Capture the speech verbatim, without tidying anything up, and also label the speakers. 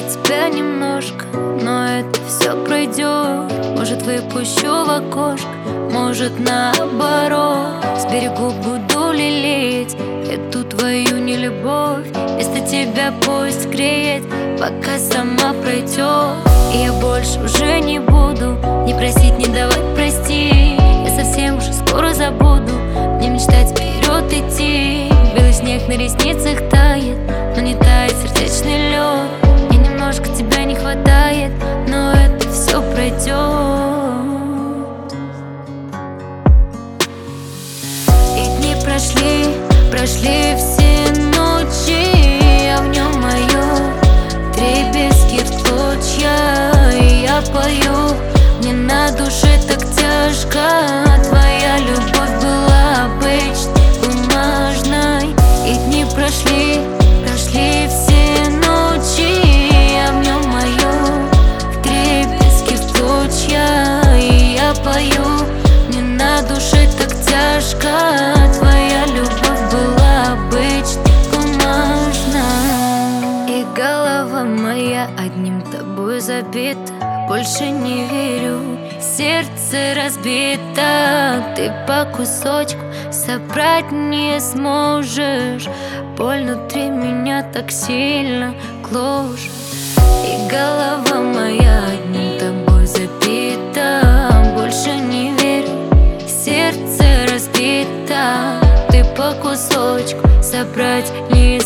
Speaker 1: тебя немножко, но это все пройдет. Может, выпущу в окошко, может, наоборот. С берегу буду лелеять эту твою нелюбовь. Вместо тебя пусть греет, пока сама пройдет. И я больше уже не буду не просить, не давать прости. Я совсем уже скоро забуду, мне мечтать вперед идти. Белый снег на ресницах тает, но не тает сердечный лед. Мне немножко тебя не хватает, но это все пройдет. И дни прошли, прошли все ночи, а в нем мое дребезги в клочья. И я пою, мне на душе так тяжко. Твоя любовь была обычной, бумажной. И дни прошли, прошли все ночи, а в нем мое вдребезги в клочья. И я пою, мне на душе так тяжко. Твоя любовь была обычной, бумажной. И голова моя одним тобой забита, больше не верю, сердце разбито. Ты по кусочку собрать не сможешь. Боль внутри меня так сильно гложет. И голова моя одним тобой забита, больше не верю, сердце разбито. Ты по кусочку собрать не